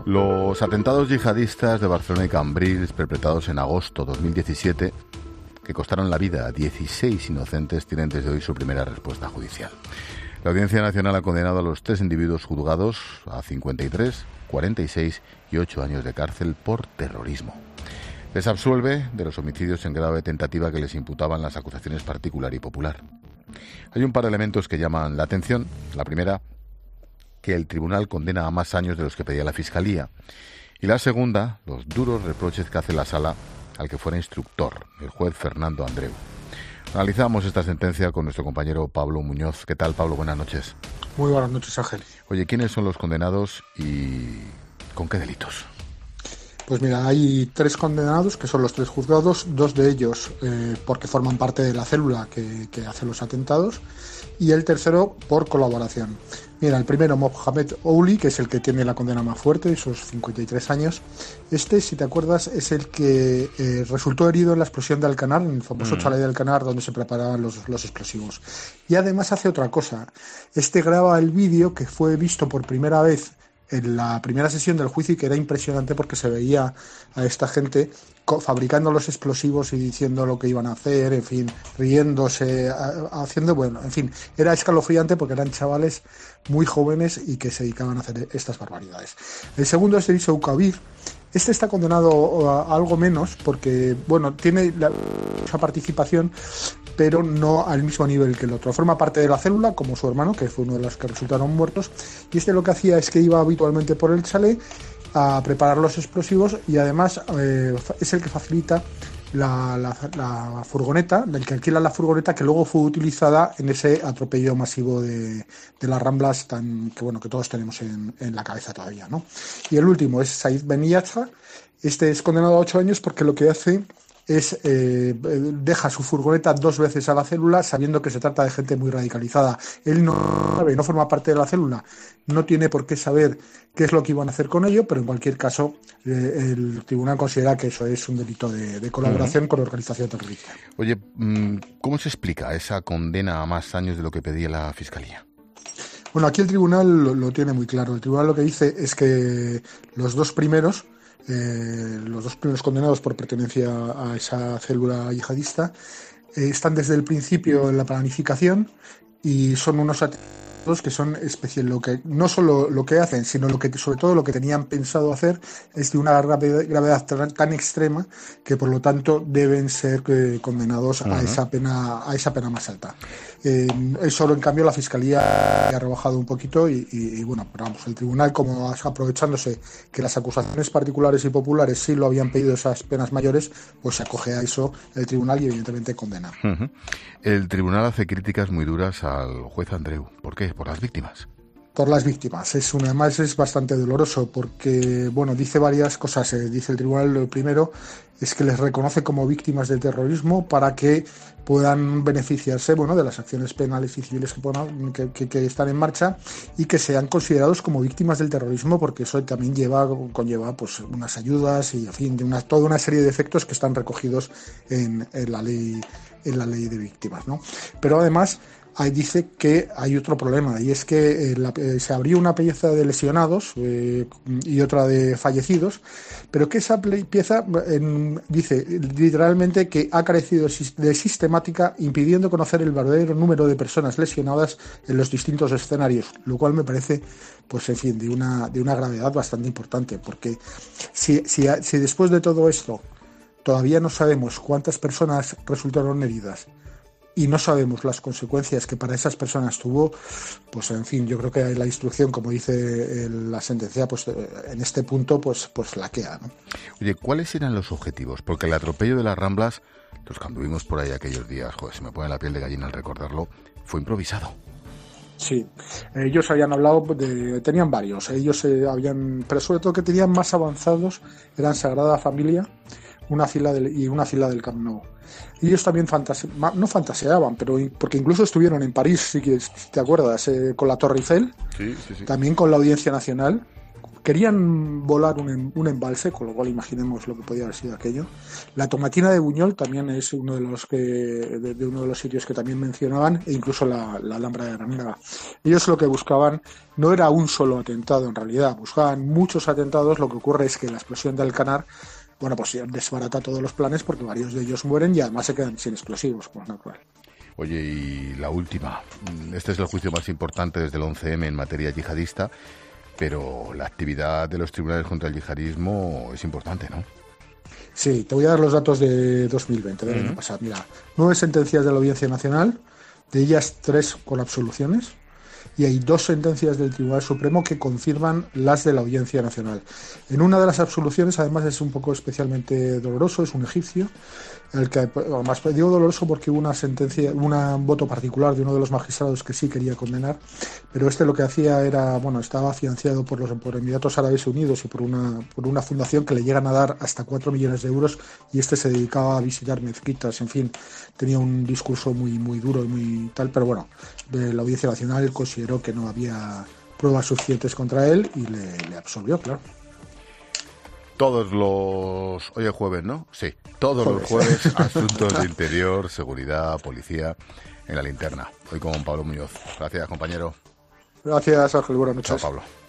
Los atentados yihadistas de Barcelona y Cambrils, perpetrados en agosto de 2017, que costaron la vida a 16 inocentes, tienen desde hoy su primera respuesta judicial. La Audiencia Nacional ha condenado a los 3 individuos juzgados a 53, 46 y 8 años de cárcel por terrorismo. Les absuelve de los homicidios en grado de tentativa que les imputaban las acusaciones particular y popular. Hay un par de elementos que llaman la atención. La primera, que el tribunal condena a más años de los que pedía la Fiscalía. Y la segunda, los duros reproches que hace la sala al que fuera instructor, el juez Fernando Andreu. Analizamos esta sentencia con nuestro compañero Pablo Muñoz. ¿Qué tal, Pablo? Buenas noches. Muy buenas noches, Ángel. Oye, ¿quiénes son los condenados y con qué delitos? Pues mira, hay 3 condenados, que son los 3 juzgados, 2 de ellos porque forman parte de la célula que hace los atentados, y el tercero por colaboración. Mira, el primero, Mohamed Ouli, que es el que tiene la condena más fuerte, esos 53 años. Este, si te acuerdas, es el que resultó herido en la explosión de Alcanar, en el famoso chalet de Alcanar, donde se preparaban los explosivos. Y además hace otra cosa. Este graba el vídeo que fue visto por primera vez en la primera sesión del juicio, y que era impresionante porque se veía a esta gente fabricando los explosivos y diciendo lo que iban a hacer, en fin, riéndose, haciendo, bueno, en fin, era escalofriante porque eran chavales muy jóvenes y que se dedicaban a hacer estas barbaridades. El segundo es Elisa Ukabir. Este está condenado a algo menos porque, bueno, tiene esa participación, pero no al mismo nivel que el otro. Forma parte de la célula, como su hermano, que fue uno de los que resultaron muertos, y este lo que hacía es que iba habitualmente por el chalet a preparar los explosivos, y además es el que facilita la furgoneta, el que alquila la furgoneta que luego fue utilizada en ese atropello masivo de las Ramblas, que todos tenemos en la cabeza todavía, ¿no? Y el último es Said Beniacha. Este es condenado a 8 años porque lo que hace es deja su furgoneta 2 veces a la célula, sabiendo que se trata de gente muy radicalizada. Él no sabe, no forma parte de la célula, no tiene por qué saber qué es lo que iban a hacer con ello, pero en cualquier caso el tribunal considera que eso es un delito de colaboración con organización terrorista. Oye, ¿cómo se explica esa condena a más años de lo que pedía la Fiscalía? Bueno, aquí el tribunal lo tiene muy claro. El tribunal lo que dice es que los dos primeros condenados por pertenencia a esa célula yihadista están desde el principio en la planificación, y son unos atentados que son especiales. Lo que no solo lo que hacen, sino sobre todo lo que tenían pensado hacer es de una gravedad tan extrema que por lo tanto deben ser condenados a esa pena más alta. Eso, en cambio, la Fiscalía ha rebajado un poquito y bueno, pero vamos, el tribunal, como aprovechándose que las acusaciones particulares y populares sí lo habían pedido esas penas mayores, pues se acoge a eso el tribunal y evidentemente condena. El tribunal hace críticas muy duras al juez Andreu. ¿Por qué? Por las víctimas. Por las víctimas. Además es bastante doloroso porque, bueno, dice varias cosas. Dice el tribunal, lo primero es que les reconoce como víctimas del terrorismo para que puedan beneficiarse, bueno, de las acciones penales y civiles que están en marcha, y que sean considerados como víctimas del terrorismo, porque eso también conlleva pues unas ayudas y, en fin, toda una serie de efectos que están recogidos en la ley de víctimas, ¿no? Pero además ahí dice que hay otro problema, y es que se abrió una pieza de lesionados y otra de fallecidos, pero que esa pieza dice literalmente que ha carecido de sistemática, impidiendo conocer el verdadero número de personas lesionadas en los distintos escenarios, lo cual me parece, pues en fin, de una gravedad bastante importante, porque si después de todo esto todavía no sabemos cuántas personas resultaron heridas y no sabemos las consecuencias que para esas personas tuvo, pues en fin, yo creo que la instrucción, como dice la sentencia, pues en este punto pues flaquea, ¿no? Oye, ¿cuáles eran los objetivos? Porque el atropello de las Ramblas, los que anduvimos por ahí aquellos días, joder, se me pone la piel de gallina al recordarlo, fue improvisado. Sí, ellos habían hablado tenían varios, pero sobre todo que tenían más avanzados eran Sagrada Familia, una fila del Camp Nou. Ellos también no fantaseaban, pero porque incluso estuvieron en París, si te acuerdas, con la Torre Eiffel, sí. También con la Audiencia Nacional, querían volar un embalse, con lo cual imaginemos lo que podía haber sido aquello. La tomatina de Buñol también es uno de los de uno de los sitios que también mencionaban, e incluso la Alhambra de Granada. Ellos lo que buscaban no era un solo atentado, en realidad buscaban muchos atentados. Lo que ocurre es que la explosión de Alcanar, bueno, pues desbarata todos los planes, porque varios de ellos mueren y además se quedan sin explosivos, como es natural. Oye, y la última. Este es el juicio más importante desde el 11M en materia yihadista, pero la actividad de los tribunales contra el yihadismo es importante, ¿no? Sí, te voy a dar los datos de 2020, del año pasado. Mira, 9 sentencias de la Audiencia Nacional, de ellas 3 con absoluciones, y hay 2 sentencias del Tribunal Supremo que confirman las de la Audiencia Nacional. En una de las absoluciones, además, es un poco especialmente doloroso, es un egipcio, el que, además, digo doloroso porque hubo una sentencia, un voto particular de uno de los magistrados que sí quería condenar, pero lo que hacía era, bueno, estaba financiado por Emiratos Árabes Unidos y por una fundación que le llegan a dar hasta 4 millones de euros, y se dedicaba a visitar mezquitas, en fin, tenía un discurso muy, muy duro y muy tal, pero bueno, de la Audiencia Nacional consideró que no había pruebas suficientes contra él y le absolvió, claro. Hoy es jueves, ¿no? Sí, todos los jueves, asuntos de interior, seguridad, policía, en la linterna. Hoy con Pablo Muñoz. Gracias, compañero. Gracias, Ángel. Buenas noches. Chao, Pablo.